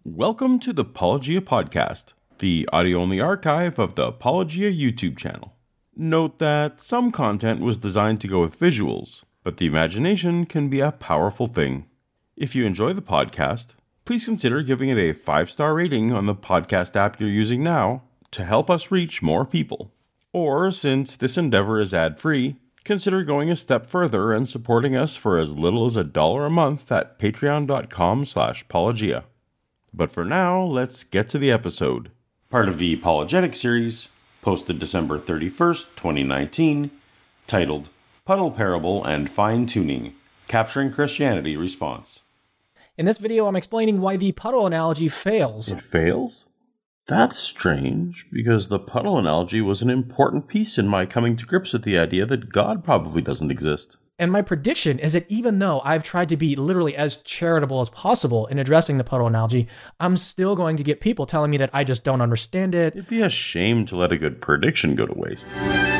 Welcome to the Apologia Podcast, the audio-only archive of the Apologia YouTube channel. Note that some content was designed to go with visuals, but the imagination can be a powerful thing. If you enjoy the podcast, please consider giving it a 5-star rating on the podcast app you're using now to help us reach more people. Or, since this endeavor is ad-free, consider going a step further and supporting us for as little as $1 a month at patreon.com/apologia. But for now, let's get to the episode. Part of the Apologetic series, posted December 31st, 2019, titled Puddle Parable and Fine-Tuning, Capturing Christianity Response. In this video, I'm explaining why the puddle analogy fails. It fails? That's strange, because the puddle analogy was an important piece in my coming to grips with the idea that God probably doesn't exist. And my prediction is that even though I've tried to be literally as charitable as possible in addressing the puddle analogy, I'm still going to get people telling me that I just don't understand it. It'd be a shame to let a good prediction go to waste.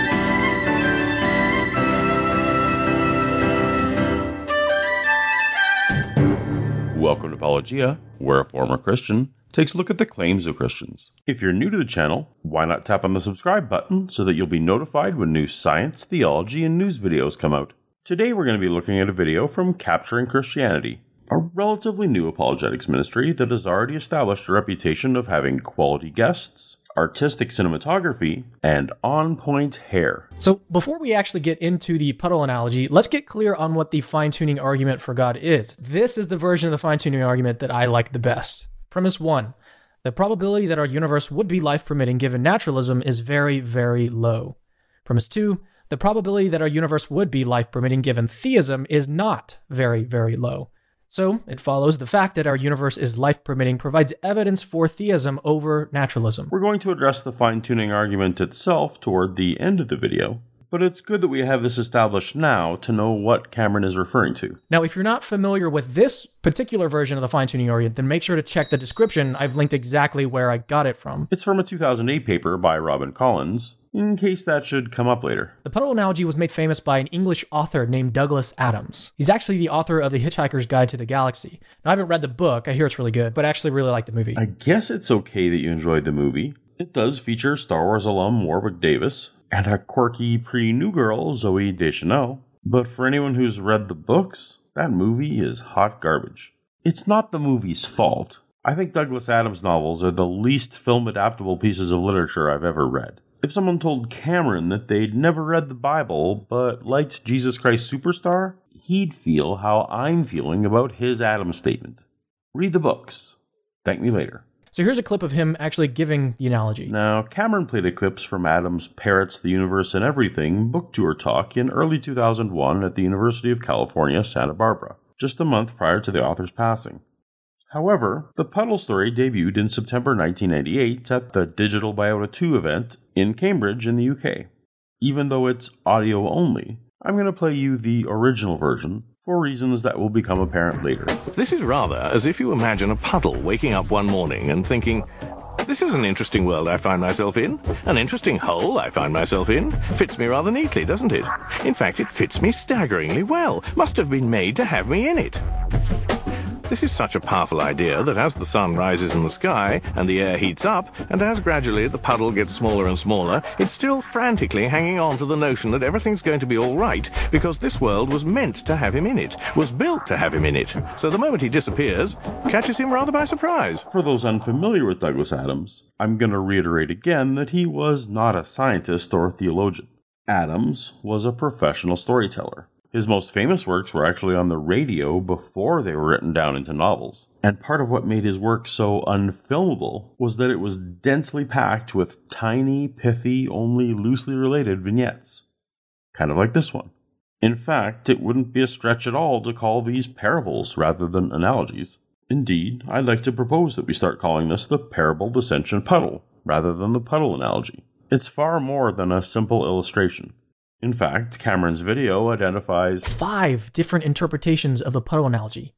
Welcome to Apologia, where a former Christian takes a look at the claims of Christians. If you're new to the channel, why not tap on the subscribe button so that you'll be notified when new science, theology, and news videos come out. Today we're going to be looking at a video from Capturing Christianity, a relatively new apologetics ministry that has already established a reputation of having quality guests, artistic cinematography, and on-point hair. So before we actually get into the puddle analogy, let's get clear on what the fine-tuning argument for God is. This is the version of the fine-tuning argument that I like the best. Premise 1. The probability that our universe would be life-permitting given naturalism is very, very low. Premise 2. The probability that our universe would be life-permitting given theism is not very, very low. So, it follows the fact that our universe is life-permitting provides evidence for theism over naturalism. We're going to address the fine-tuning argument itself toward the end of the video, but it's good that we have this established now to know what Cameron is referring to. Now, if you're not familiar with this particular version of the fine-tuning argument, then make sure to check the description. I've linked exactly where I got it from. It's from a 2008 paper by Robin Collins, in case that should come up later. The puddle analogy was made famous by an English author named Douglas Adams. He's actually the author of The Hitchhiker's Guide to the Galaxy. Now, I haven't read the book. I hear it's really good, but I actually really like the movie. I guess it's okay that you enjoyed the movie. It does feature Star Wars alum Warwick Davis and a quirky pre-New Girl, Zooey Deschanel. But for anyone who's read the books, that movie is hot garbage. It's not the movie's fault. I think Douglas Adams novels are the least film-adaptable pieces of literature I've ever read. If someone told Cameron that they'd never read the Bible but liked Jesus Christ Superstar, he'd feel how I'm feeling about his Adams statement. Read the books. Thank me later. So here's a clip of him actually giving the analogy. Now, Cameron played clips from Adams' Parrots, the Universe, and Everything book tour talk in early 2001 at the University of California, Santa Barbara, just a month prior to the author's passing. However, the Puddle story debuted in September 1998 at the Digital Biota 2 event in Cambridge in the UK. Even though it's audio only, I'm going to play you the original version for reasons that will become apparent later. This is rather as if you imagine a puddle waking up one morning and thinking, this is an interesting world I find myself in, an interesting hole I find myself in. Fits me rather neatly, doesn't it? In fact, it fits me staggeringly well. Must have been made to have me in it. This is such a powerful idea that as the sun rises in the sky and the air heats up, and as gradually the puddle gets smaller and smaller, it's still frantically hanging on to the notion that everything's going to be all right because this world was meant to have him in it, was built to have him in it. So the moment he disappears, catches him rather by surprise. For those unfamiliar with Douglas Adams, I'm going to reiterate again that he was not a scientist or theologian. Adams was a professional storyteller. His most famous works were actually on the radio before they were written down into novels. And part of what made his work so unfilmable was that it was densely packed with tiny, pithy, only loosely related vignettes. Kind of like this one. In fact, it wouldn't be a stretch at all to call these parables rather than analogies. Indeed, I'd like to propose that we start calling this the parable dissension puddle rather than the puddle analogy. It's far more than a simple illustration. In fact, Cameron's video identifies 5 different interpretations of the puddle analogy.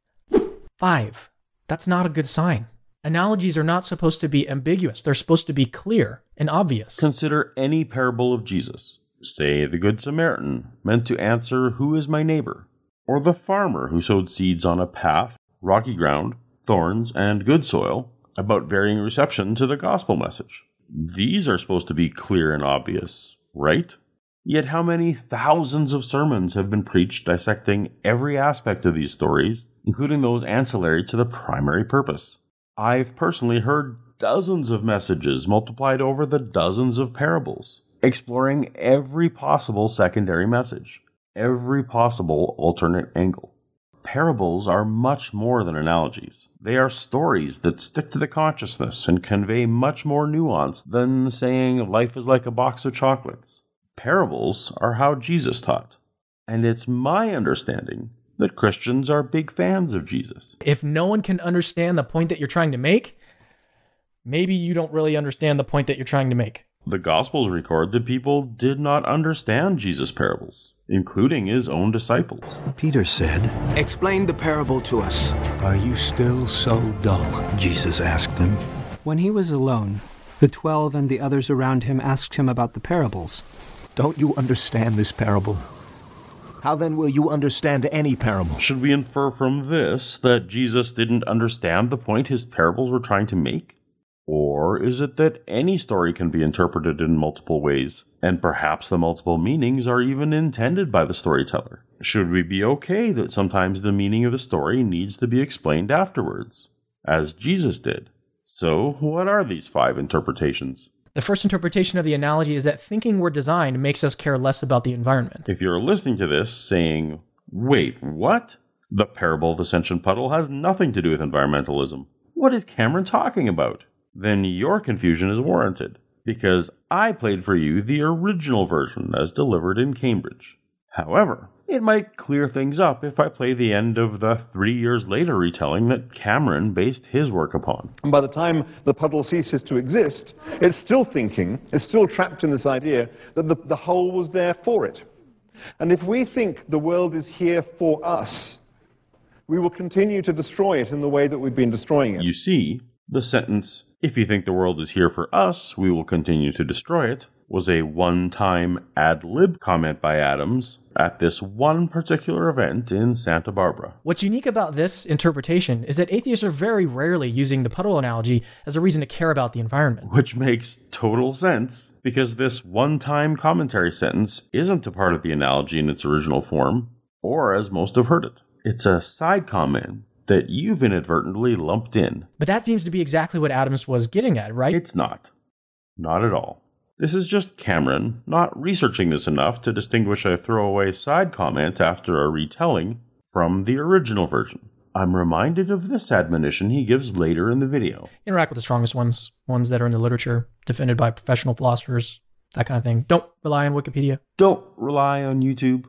5. That's not a good sign. Analogies are not supposed to be ambiguous. They're supposed to be clear and obvious. Consider any parable of Jesus. Say the Good Samaritan, meant to answer, "Who is my neighbor?" Or the farmer who sowed seeds on a path, rocky ground, thorns, and good soil, about varying reception to the gospel message. These are supposed to be clear and obvious, right? Yet how many thousands of sermons have been preached dissecting every aspect of these stories, including those ancillary to the primary purpose? I've personally heard dozens of messages multiplied over the dozens of parables, exploring every possible secondary message, every possible alternate angle. Parables are much more than analogies. They are stories that stick to the consciousness and convey much more nuance than saying life is like a box of chocolates. Parables are how Jesus taught, and it's my understanding that Christians are big fans of Jesus. If no one can understand the point that you're trying to make, maybe you don't really understand the point that you're trying to make. The Gospels record that people did not understand Jesus' parables, including his own disciples. Peter said, "Explain the parable to us." "Are you still so dull?" Jesus asked them. When he was alone, the 12 and the others around him asked him about the parables. "Don't you understand this parable? How then will you understand any parable?" Should we infer from this that Jesus didn't understand the point his parables were trying to make? Or is it that any story can be interpreted in multiple ways, and perhaps the multiple meanings are even intended by the storyteller? Should we be okay that sometimes the meaning of the story needs to be explained afterwards, as Jesus did? So, what are these 5 interpretations? The first interpretation of the analogy is that thinking we're designed makes us care less about the environment. If you're listening to this saying, wait, what? The parable of Ascension Puddle has nothing to do with environmentalism. What is Cameron talking about? Then your confusion is warranted, because I played for you the original version as delivered in Cambridge. However, it might clear things up if I play the end of the 3 years later retelling that Cameron based his work upon. And by the time the puddle ceases to exist, it's still thinking, it's still trapped in this idea that the whole was there for it. And if we think the world is here for us, we will continue to destroy it in the way that we've been destroying it. You see, the sentence, "If you think the world is here for us, we will continue to destroy it," was a one-time ad-lib comment by Adams at this one particular event in Santa Barbara. What's unique about this interpretation is that atheists are very rarely using the puddle analogy as a reason to care about the environment. Which makes total sense, because this one-time commentary sentence isn't a part of the analogy in its original form, or as most have heard it. It's a side comment that you've inadvertently lumped in. But that seems to be exactly what Adams was getting at, right? It's not. Not at all. This is just Cameron not researching this enough to distinguish a throwaway side comment after a retelling from the original version. I'm reminded of this admonition he gives later in the video. Interact with the strongest ones that are in the literature, defended by professional philosophers, that kind of thing. Don't rely on Wikipedia. Don't rely on YouTube.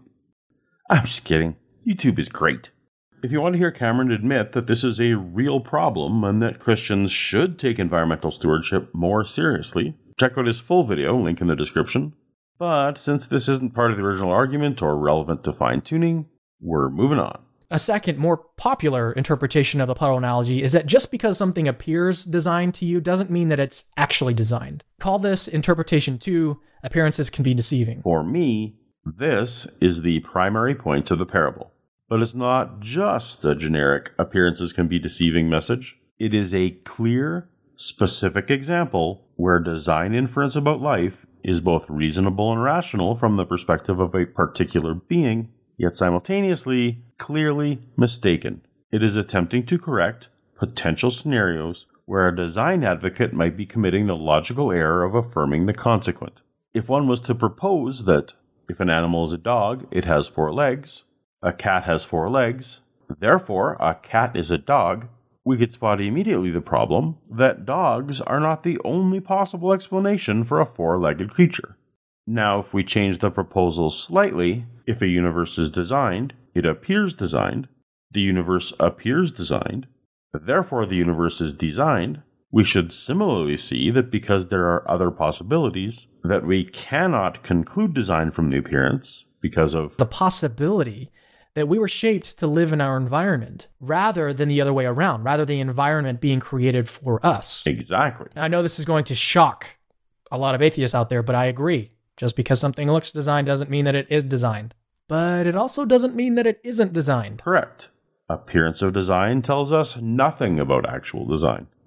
I'm just kidding. YouTube is great. If you want to hear Cameron admit that this is a real problem and that Christians should take environmental stewardship more seriously, check out his full video, link in the description. But since this isn't part of the original argument or relevant to fine-tuning, we're moving on. A second, more popular interpretation of the puddle analogy is that just because something appears designed to you doesn't mean that it's actually designed. Call this interpretation 2, appearances can be deceiving. For me, this is the primary point of the parable. But it's not just a generic appearances can be deceiving message. It is a clear, specific example where design inference about life is both reasonable and rational from the perspective of a particular being, yet simultaneously clearly mistaken. It is attempting to correct potential scenarios where a design advocate might be committing the logical error of affirming the consequent. If one was to propose that if an animal is a dog, it has 4 legs, a cat has 4 legs, therefore a cat is a dog, we could spot immediately the problem that dogs are not the only possible explanation for a 4-legged creature. Now, if we change the proposal slightly, if a universe is designed, it appears designed, the universe appears designed, therefore the universe is designed, we should similarly see that because there are other possibilities, that we cannot conclude design from the appearance because of the possibility that we were shaped to live in our environment rather than the other way around, rather than the environment being created for us. Exactly. I know this is going to shock a lot of atheists out there, but I agree. Just because something looks designed doesn't mean that it is designed. But it also doesn't mean that it isn't designed. Correct. Appearance of design tells us nothing about actual design.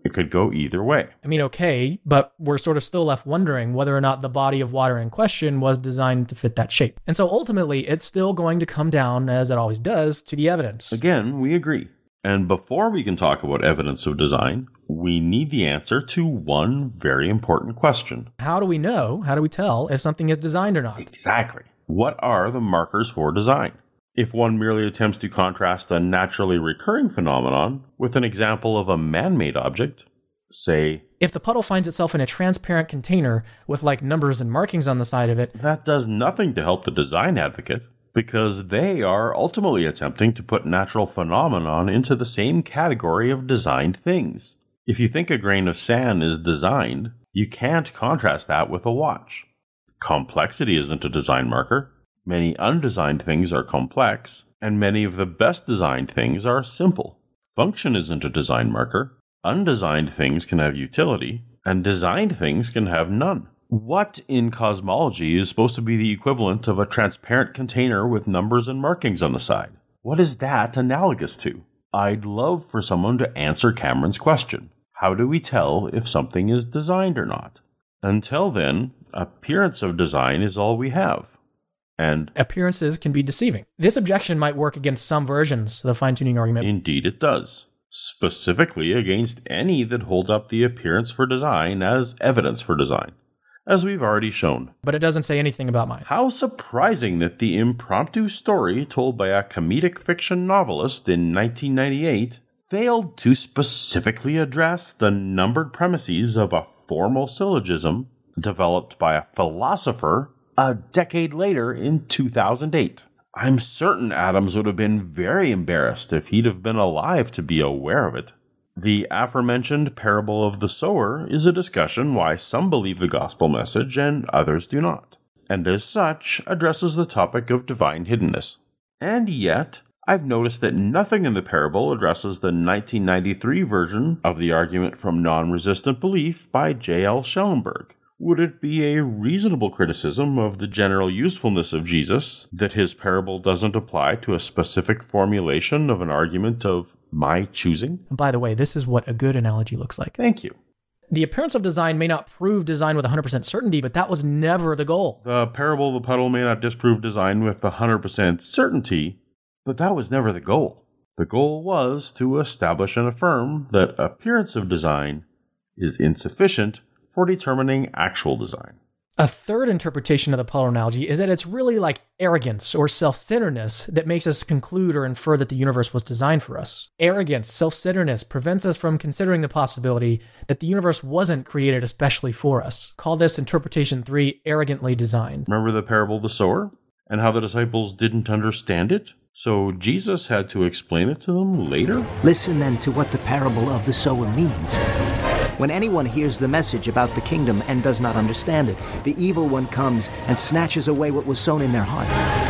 It could go either way. I mean, okay, but we're sort of still left wondering whether or not the body of water in question was designed to fit that shape. And so ultimately, it's still going to come down, as it always does, to the evidence. Again, we agree. And before we can talk about evidence of design, we need the answer to one very important question. How do we know, how do we tell if something is designed or not? Exactly. What are the markers for design? If one merely attempts to contrast a naturally recurring phenomenon with an example of a man-made object, say, if the puddle finds itself in a transparent container with like numbers and markings on the side of it, that does nothing to help the design advocate, because they are ultimately attempting to put natural phenomenon into the same category of designed things. If you think a grain of sand is designed, you can't contrast that with a watch. Complexity isn't a design marker. Many undesigned things are complex, and many of the best designed things are simple. Function isn't a design marker. Undesigned things can have utility, and designed things can have none. What in cosmology is supposed to be the equivalent of a transparent container with numbers and markings on the side? What is that analogous to? I'd love for someone to answer Cameron's question. How do we tell if something is designed or not? Until then, appearance of design is all we have. And appearances can be deceiving. This objection might work against some versions of the fine-tuning argument. Indeed it does. Specifically against any that hold up the appearance for design as evidence for design, as we've already shown. But it doesn't say anything about mine. How surprising that the impromptu story told by a comedic fiction novelist in 1998 failed to specifically address the numbered premises of a formal syllogism developed by a philosopher a decade later in 2008. I'm certain Adams would have been very embarrassed if he'd have been alive to be aware of it. The aforementioned parable of the sower is a discussion why some believe the gospel message and others do not, and as such addresses the topic of divine hiddenness. And yet, I've noticed that nothing in the parable addresses the 1993 version of the argument from Non-Resistant Belief by J.L. Schellenberg. Would it be a reasonable criticism of the general usefulness of Jesus that his parable doesn't apply to a specific formulation of an argument of my choosing? And by the way, this is what a good analogy looks like. Thank you. The appearance of design may not prove design with 100% certainty, but that was never the goal. The parable of the puddle may not disprove design with 100% certainty, but that was never the goal. The goal was to establish and affirm that appearance of design is insufficient for determining actual design. A third interpretation of the puddle analogy is that it's really like arrogance or self-centeredness that makes us conclude or infer that the universe was designed for us. Arrogance, self-centeredness prevents us from considering the possibility that the universe wasn't created especially for us. Call this interpretation 3 arrogantly designed. Remember the parable of the sower and how the disciples didn't understand it? So Jesus had to explain it to them later? Listen then to what the parable of the sower means. When anyone hears the message about the kingdom and does not understand it, the evil one comes and snatches away what was sown in their heart.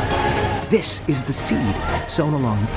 This is the seed sown along the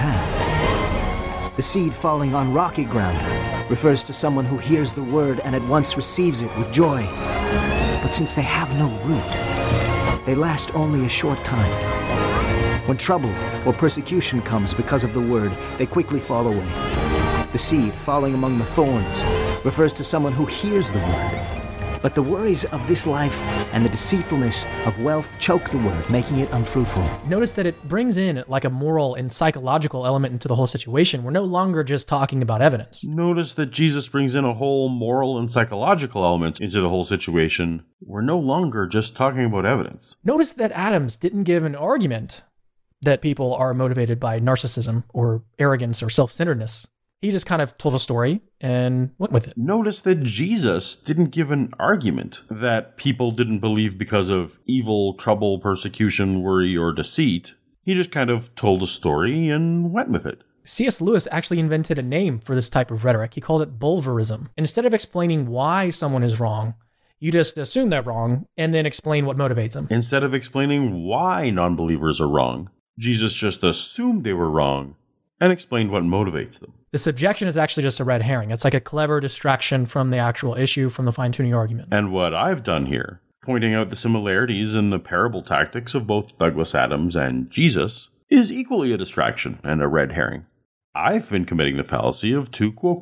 path. The seed falling on rocky ground refers to someone who hears the word and at once receives it with joy. But since they have no root, they last only a short time. When trouble or persecution comes because of the word, they quickly fall away. The seed falling among the thorns refers to someone who hears the word. But the worries of this life and the deceitfulness of wealth choke the word, making it unfruitful. Notice that it brings in like a moral and psychological element into the whole situation. We're no longer just talking about evidence. Notice that Jesus brings in a whole moral and psychological element into the whole situation. We're no longer just talking about evidence. Notice that Adams didn't give an argument that people are motivated by narcissism or arrogance or self-centeredness. He just kind of told a story and went with it. Notice that Jesus didn't give an argument that people didn't believe because of evil, trouble, persecution, worry, or deceit. He just kind of told a story and went with it. C.S. Lewis actually invented a name for this type of rhetoric. He called it bulverism. Instead of explaining why someone is wrong, you just assume they're wrong and then explain what motivates them. Instead of explaining why non-believers are wrong, Jesus just assumed they were wrong and explained what motivates them. This objection is actually just a red herring. It's like a clever distraction from the actual issue, from the fine-tuning argument. And what I've done here, pointing out the similarities in the parable tactics of both Douglas Adams and Jesus, is equally a distraction and a red herring. I've been committing the fallacy of tu quoque,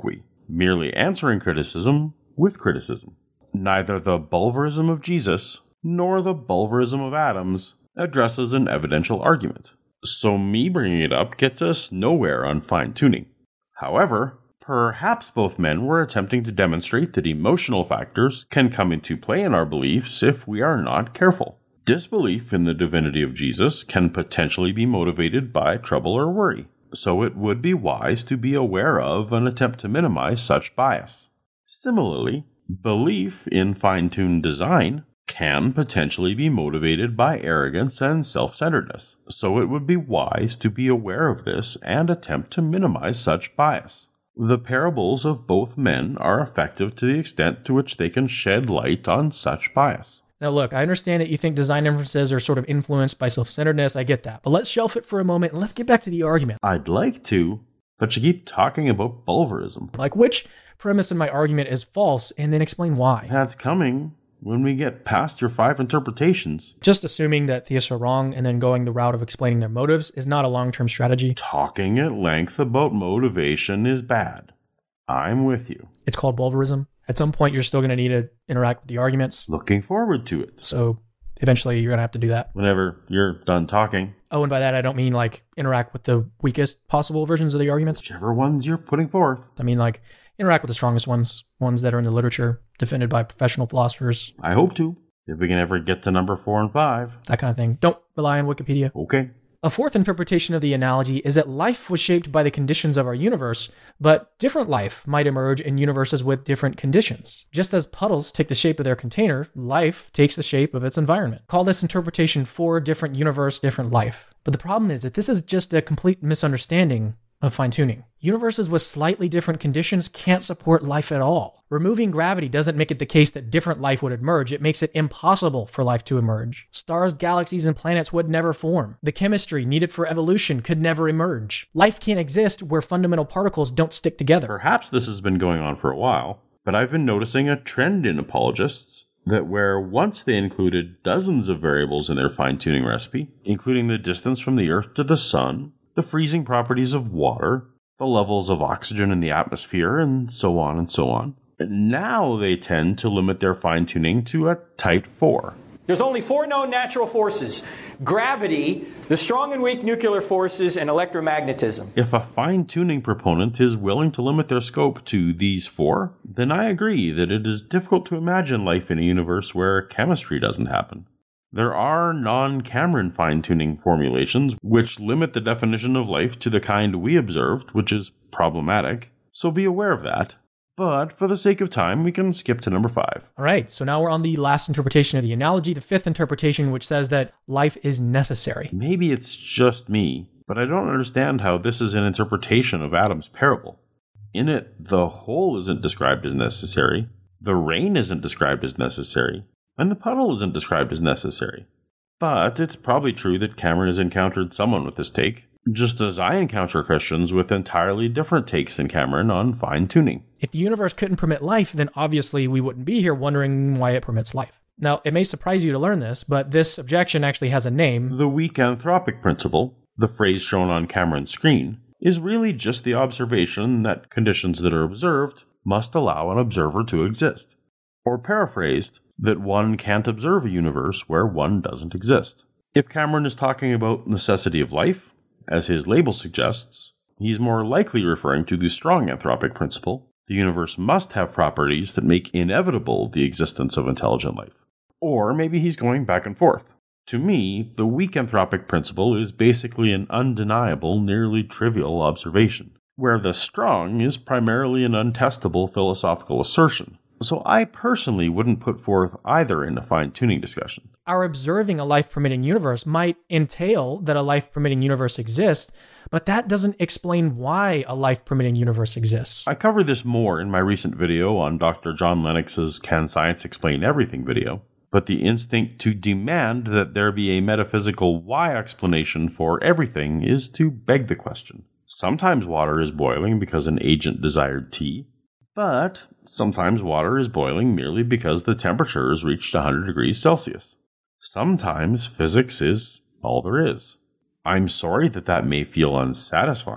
merely answering criticism with criticism. Neither the Bulverism of Jesus nor the Bulverism of Adams addresses an evidential argument. So me bringing it up gets us nowhere on fine-tuning. However, perhaps both men were attempting to demonstrate that emotional factors can come into play in our beliefs if we are not careful. Disbelief in the divinity of Jesus can potentially be motivated by trouble or worry, so it would be wise to be aware of and attempt to minimize such bias. Similarly, belief in fine-tuned design can potentially be motivated by arrogance and self-centeredness, so it would be wise to be aware of this and attempt to minimize such bias. The parables of both men are effective to the extent to which they can shed light on such bias. Now look, I understand that you think design inferences are sort of influenced by self-centeredness, I get that, but let's shelf it for a moment and let's get back to the argument. I'd like to, but you keep talking about Bulverism. Like, which premise in my argument is false, and then explain why. That's coming when we get past your 5 interpretations. Just assuming that theists are wrong and then going the route of explaining their motives is not a long-term strategy. Talking at length about motivation is bad. I'm with you. It's called Bulverism. At some point, you're still going to need to interact with the arguments. Looking forward to it. So eventually, you're going to have to do that. Whenever you're done talking. Oh, and by that, I don't mean like interact with the weakest possible versions of the arguments. Whichever ones you're putting forth. I mean like interact with the strongest ones that are in the literature, defended by professional philosophers. I hope to, if we can ever get to number 4 and 5. That kind of thing. Don't rely on Wikipedia. Okay. A fourth interpretation of the analogy is that life was shaped by the conditions of our universe, but different life might emerge in universes with different conditions. Just as puddles take the shape of their container, life takes the shape of its environment. Call this interpretation for different universe, different life. But the problem is that this is just a complete misunderstanding of fine-tuning. Universes with slightly different conditions can't support life at all. Removing gravity doesn't make it the case that different life would emerge. It makes it impossible for life to emerge. Stars, galaxies, and planets would never form. The chemistry needed for evolution could never emerge. Life can't exist where fundamental particles don't stick together. Perhaps this has been going on for a while, but I've been noticing a trend in apologists that where once they included dozens of variables in their fine-tuning recipe, including the distance from the Earth to the Sun, the freezing properties of water, the levels of oxygen in the atmosphere, and so on and so on. Now they tend to limit their fine-tuning to a tight 4. There's only 4 known natural forces: gravity, the strong and weak nuclear forces, and electromagnetism. If a fine-tuning proponent is willing to limit their scope to these 4, then I agree that it is difficult to imagine life in a universe where chemistry doesn't happen. There are non-Cameron fine-tuning formulations which limit the definition of life to the kind we observed, which is problematic, so be aware of that. But for the sake of time, we can skip to number 5. All right, so now we're on the last interpretation of the analogy, the fifth interpretation, which says that life is necessary. Maybe it's just me, but I don't understand how this is an interpretation of Adam's parable. In it, the hole isn't described as necessary, the rain isn't described as necessary, and the puddle isn't described as necessary. But it's probably true that Cameron has encountered someone with this take, just as I encounter Christians with entirely different takes than Cameron on fine-tuning. If the universe couldn't permit life, then obviously we wouldn't be here wondering why it permits life. Now, it may surprise you to learn this, but this objection actually has a name. The weak anthropic principle, the phrase shown on Cameron's screen, is really just the observation that conditions that are observed must allow an observer to exist. Or paraphrased, that one can't observe a universe where one doesn't exist. If Cameron is talking about necessity of life, as his label suggests, he's more likely referring to the strong anthropic principle. The universe must have properties that make inevitable the existence of intelligent life. Or maybe he's going back and forth. To me, the weak anthropic principle is basically an undeniable, nearly trivial observation, where the strong is primarily an untestable philosophical assertion. So I personally wouldn't put forth either in a fine-tuning discussion. Our observing a life-permitting universe might entail that a life-permitting universe exists, but that doesn't explain why a life-permitting universe exists. I covered this more in my recent video on Dr. John Lennox's Can Science Explain Everything video, but the instinct to demand that there be a metaphysical why explanation for everything is to beg the question. Sometimes water is boiling because an agent desired tea, but sometimes water is boiling merely because the temperature has reached 100 degrees Celsius. Sometimes physics is all there is. I'm sorry that may feel unsatisfying,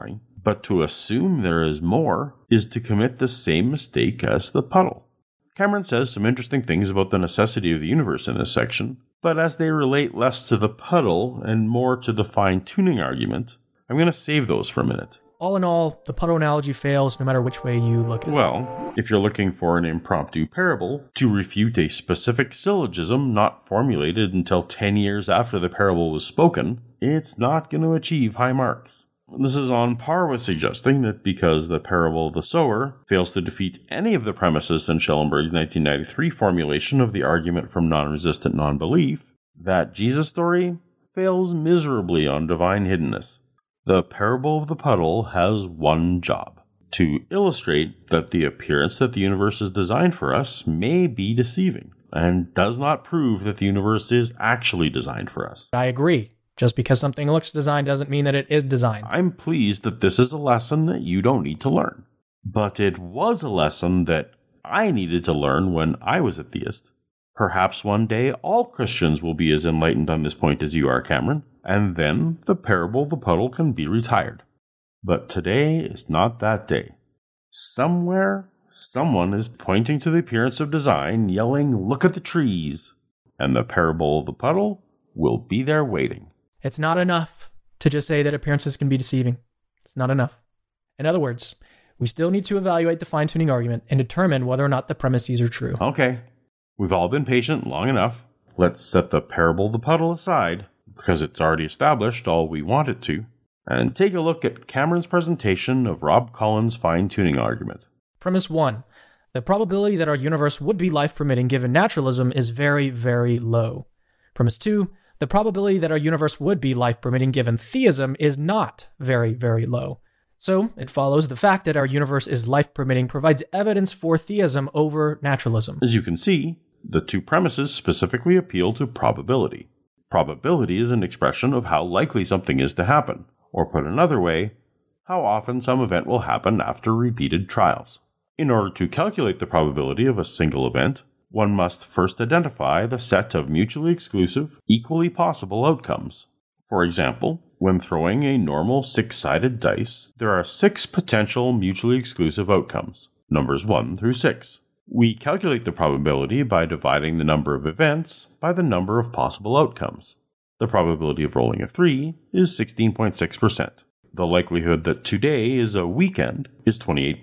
But to assume there is more is to commit the same mistake as the puddle. Cameron says some interesting things about the necessity of the universe in this section, but as they relate less to the puddle and more to the fine-tuning argument, I'm going to save those for a minute. All in all, the puddle analogy fails no matter which way you look at it. Well, if you're looking for an impromptu parable to refute a specific syllogism not formulated until 10 years after the parable was spoken, it's not going to achieve high marks. This is on par with suggesting that because the parable of the sower fails to defeat any of the premises in Schellenberg's 1993 formulation of the argument from non-resistant non-belief, that Jesus story fails miserably on divine hiddenness. The parable of the puddle has one job: to illustrate that the appearance that the universe is designed for us may be deceiving, and does not prove that the universe is actually designed for us. I agree. Just because something looks designed doesn't mean that it is designed. I'm pleased that this is a lesson that you don't need to learn. But it was a lesson that I needed to learn when I was a theist. Perhaps one day all Christians will be as enlightened on this point as you are, Cameron, and then the parable of the puddle can be retired. But today is not that day. Somewhere, someone is pointing to the appearance of design, yelling, "Look at the trees!" And the parable of the puddle will be there waiting. It's not enough to just say that appearances can be deceiving. It's not enough. In other words, we still need to evaluate the fine-tuning argument and determine whether or not the premises are true. Okay, we've all been patient long enough. Let's set the parable of the puddle aside, because it's already established all we want it to, and take a look at Cameron's presentation of Rob Collins' fine-tuning argument. Premise 1. The probability that our universe would be life-permitting given naturalism is very, very low. Premise 2. The probability that our universe would be life-permitting given theism is not very, very low. So, it follows the fact that our universe is life-permitting provides evidence for theism over naturalism. As you can see, the two premises specifically appeal to probability. Probability is an expression of how likely something is to happen, or put another way, how often some event will happen after repeated trials. In order to calculate the probability of a single event, one must first identify the set of mutually exclusive, equally possible outcomes. For example, when throwing a normal 6-sided dice, there are 6 potential mutually exclusive outcomes, numbers 1 through 6. We calculate the probability by dividing the number of events by the number of possible outcomes. The probability of rolling a 3 is 16.6%. The likelihood that today is a weekend is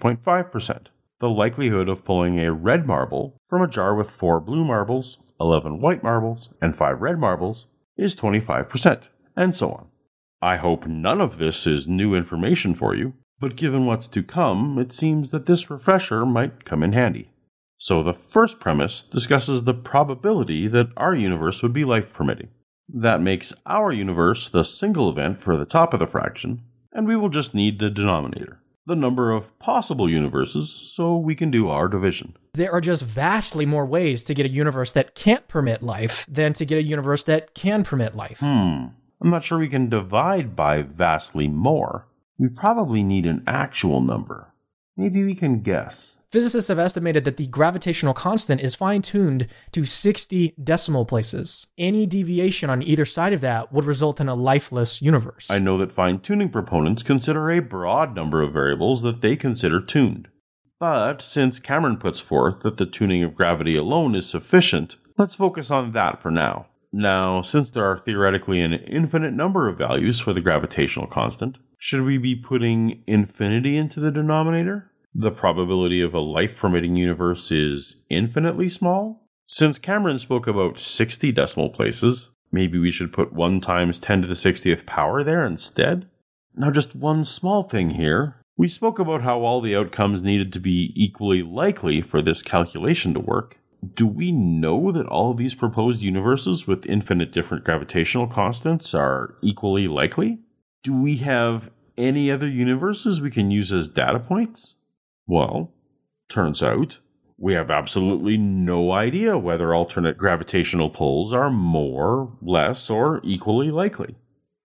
28.5%. The likelihood of pulling a red marble from a jar with 4 blue marbles, 11 white marbles, and 5 red marbles is 25%, and so on. I hope none of this is new information for you, but given what's to come, it seems that this refresher might come in handy. So the first premise discusses the probability that our universe would be life-permitting. That makes our universe the single event for the top of the fraction, and we will just need the denominator, the number of possible universes, so we can do our division. There are just vastly more ways to get a universe that can't permit life than to get a universe that can permit life. I'm not sure we can divide by vastly more. We probably need an actual number. Maybe we can guess. Physicists have estimated that the gravitational constant is fine-tuned to 60 decimal places. Any deviation on either side of that would result in a lifeless universe. I know that fine-tuning proponents consider a broad number of variables that they consider tuned. But since Cameron puts forth that the tuning of gravity alone is sufficient, let's focus on that for now. Now, since there are theoretically an infinite number of values for the gravitational constant, should we be putting infinity into the denominator? The probability of a life-permitting universe is infinitely small? Since Cameron spoke about 60 decimal places, maybe we should put 1 times 10 to the 60th power there instead? Now just one small thing here. We spoke about how all the outcomes needed to be equally likely for this calculation to work. Do we know that all of these proposed universes with infinite different gravitational constants are equally likely? Do we have any other universes we can use as data points? Well, turns out we have absolutely no idea whether alternate gravitational pulls are more, less, or equally likely.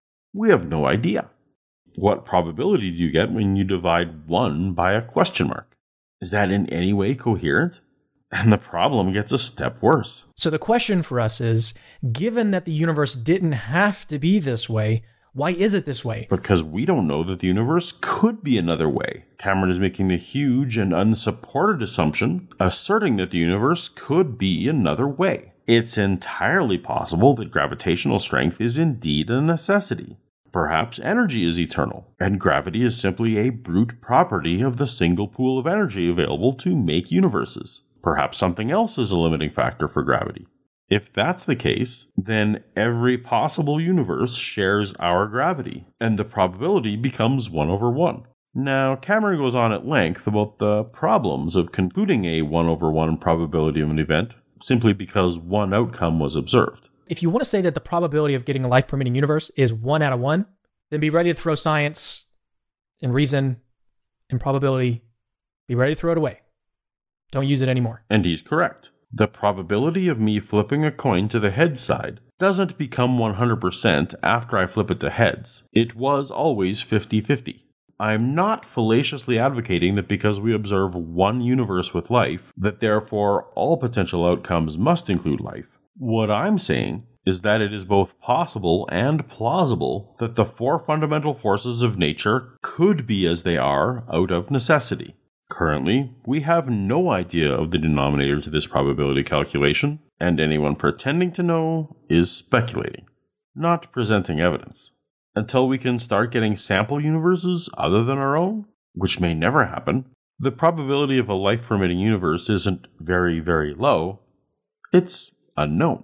We have no idea. What probability do you get when you divide 1 by a question mark? Is that in any way coherent? And the problem gets a step worse. So the question for us is, given that the universe didn't have to be this way, Why is it this way? Because we don't know that the universe could be another way. Cameron is making the huge and unsupported assumption, asserting that the universe could be another way. It's entirely possible that gravitational strength is indeed a necessity. Perhaps energy is eternal, and gravity is simply a brute property of the single pool of energy available to make universes. Perhaps something else is a limiting factor for gravity. If that's the case, then every possible universe shares our gravity, and the probability becomes 1/1. Now, Cameron goes on at length about the problems of concluding a 1/1 probability of an event simply because one outcome was observed. If you want to say that the probability of getting a life-permitting universe is 1 out of 1, then be ready to throw science and reason and probability. Be ready to throw it away. Don't use it anymore. And he's correct. The probability of me flipping a coin to the heads side doesn't become 100% after I flip it to heads. It was always 50-50. I'm not fallaciously advocating that because we observe one universe with life, that therefore all potential outcomes must include life. What I'm saying is that it is both possible and plausible that the four fundamental forces of nature could be as they are out of necessity. Currently, we have no idea of the denominator to this probability calculation, and anyone pretending to know is speculating, not presenting evidence. Until we can start getting sample universes other than our own, which may never happen, the probability of a life-permitting universe isn't very, very low. It's unknown.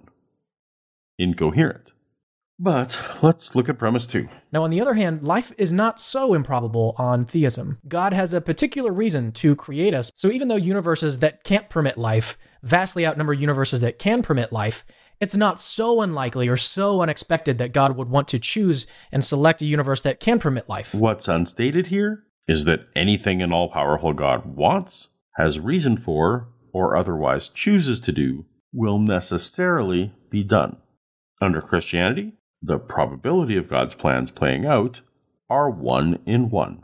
Incoherent. But let's look at premise 2. Now, on the other hand, life is not so improbable on theism. God has a particular reason to create us. So even though universes that can't permit life vastly outnumber universes that can permit life, it's not so unlikely or so unexpected that God would want to choose and select a universe that can permit life. What's unstated here is that anything an all-powerful God wants, has reason for, or otherwise chooses to do, will necessarily be done. Under Christianity, the probability of God's plans playing out are 1 in 1.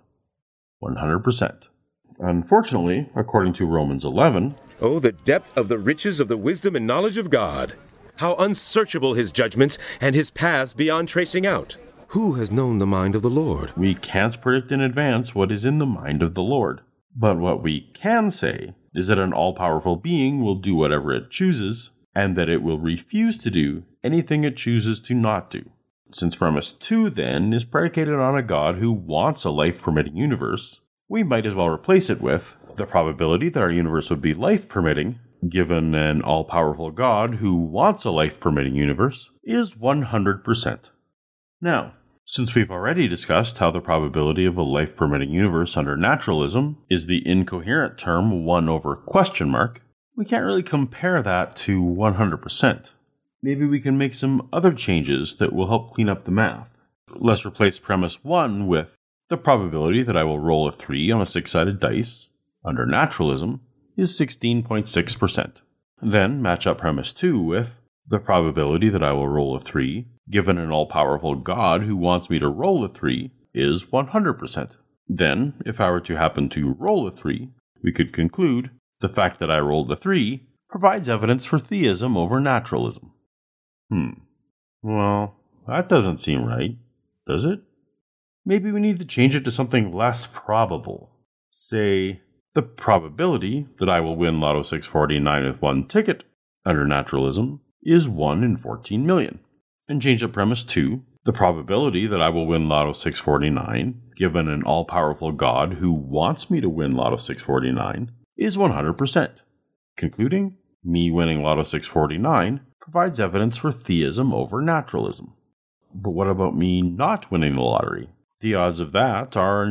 100%. Unfortunately, according to Romans 11, "Oh, the depth of the riches of the wisdom and knowledge of God! How unsearchable his judgments and his paths beyond tracing out! Who has known the mind of the Lord?" We can't predict in advance what is in the mind of the Lord. But what we can say is that an all-powerful being will do whatever it chooses, and that it will refuse to do anything it chooses to not do. Since premise 2, then, is predicated on a God who wants a life-permitting universe, we might as well replace it with the probability that our universe would be life-permitting, given an all-powerful God who wants a life-permitting universe, is 100%. Now, since we've already discussed how the probability of a life-permitting universe under naturalism is the incoherent term 1 over question mark, we can't really compare that to 100%. Maybe we can make some other changes that will help clean up the math. Let's replace premise 1 with the probability that I will roll a 3 on a 6-sided dice, under naturalism, is 16.6%. Then match up premise 2 with the probability that I will roll a 3, given an all-powerful God who wants me to roll a 3, is 100%. Then, if I were to happen to roll a 3, we could conclude the fact that I rolled a 3 provides evidence for theism over naturalism. Well, that doesn't seem right, does it? Maybe we need to change it to something less probable. Say, the probability that I will win Lotto 649 with one ticket under naturalism is 1 in 14 million. And change up premise 2, the probability that I will win Lotto 649, given an all-powerful God who wants me to win Lotto 649, is 100%. Concluding, me winning Lotto 649 provides evidence for theism over naturalism. But what about me not winning the lottery? The odds of that are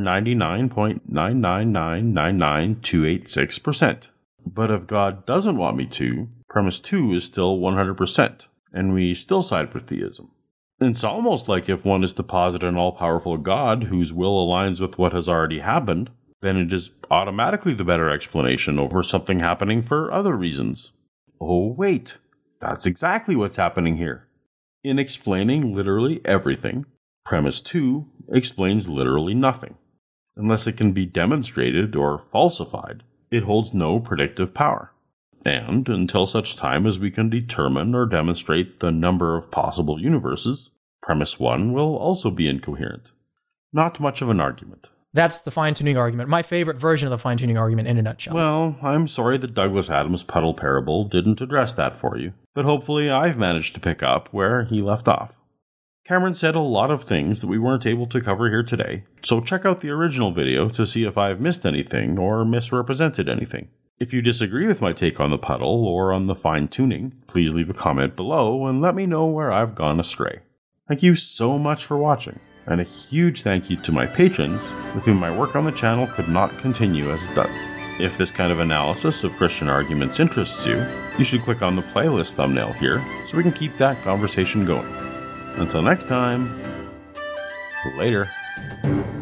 99.99999,286%. But if God doesn't want me to, premise 2 is still 100%, and we still side for theism. It's almost like if one is to posit an all-powerful God whose will aligns with what has already happened, then it is automatically the better explanation over something happening for other reasons. Oh wait, that's exactly what's happening here. In explaining literally everything, premise 2 explains literally nothing. Unless it can be demonstrated or falsified, it holds no predictive power. And until such time as we can determine or demonstrate the number of possible universes, Premise 1 will also be incoherent. Not much of an argument. That's the fine-tuning argument. My favorite version of the fine-tuning argument in a nutshell. Well, I'm sorry that Douglas Adams' puddle parable didn't address that for you, but hopefully I've managed to pick up where he left off. Cameron said a lot of things that we weren't able to cover here today, so check out the original video to see if I've missed anything or misrepresented anything. If you disagree with my take on the puddle or on the fine-tuning, please leave a comment below and let me know where I've gone astray. Thank you so much for watching, and a huge thank you to my patrons, with whom my work on the channel could not continue as it does. If this kind of analysis of Christian arguments interests you, you should click on the playlist thumbnail here so we can keep that conversation going. Until next time, later.